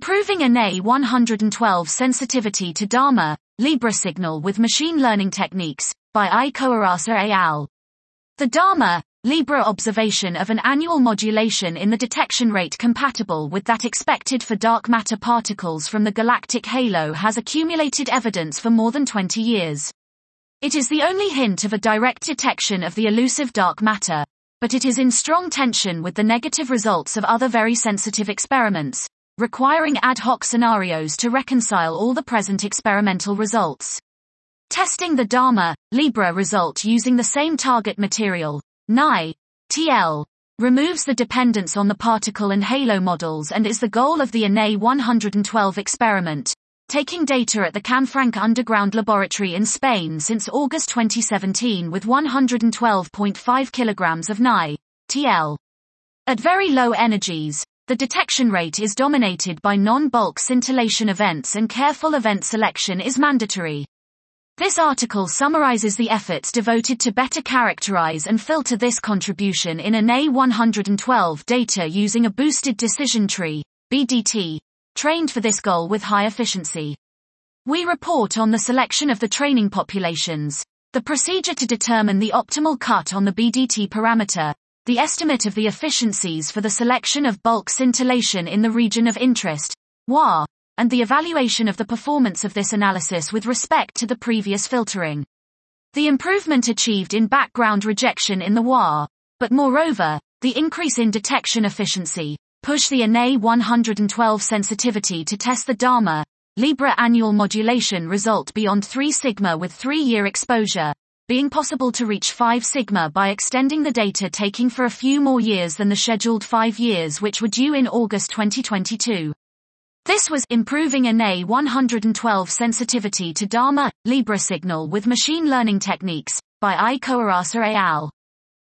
Improving ENA 112 sensitivity to Dharma, Libra signal with machine learning techniques, by I. Koarasa et al. The Dharma, Libra observation of an annual modulation in the detection rate compatible with that expected for dark matter particles from the galactic halo has accumulated evidence for more than 20 years. It is the only hint of a direct detection of the elusive dark matter, but it is in strong tension with the negative results of other very sensitive experiments, requiring ad hoc scenarios to reconcile all the present experimental results. Testing the Dharma, Libra result using the same target material, Ni, TL, removes the dependence on the particle and halo models and is the goal of the ENA 112 experiment, taking data at the Canfranc Underground Laboratory in Spain since August 2017 with 112.5 kilograms of Ni, TL. At very low energies, the detection rate is dominated by non-bulk scintillation events and careful event selection is mandatory. This article summarizes the efforts devoted to better characterize and filter this contribution in ENA 112 data using a boosted decision tree, BDT, trained for this goal with high efficiency. We report on the selection of the training populations, the procedure to determine the optimal cut on the BDT parameter, the estimate of the efficiencies for the selection of bulk scintillation in the region of interest, WAR, and the evaluation of the performance of this analysis with respect to the previous filtering. The improvement achieved in background rejection in the WAR, but moreover, the increase in detection efficiency, push the ENA 112 sensitivity to test the Dharma, Libra annual modulation result beyond 3 sigma with 3-year exposure, being possible to reach 5 sigma by extending the data taking for a few more years than the scheduled 5 years which were due in August 2022. This was improving ENA 112 sensitivity to Dharma, Libra signal with machine learning techniques, by I. Koarasa et al.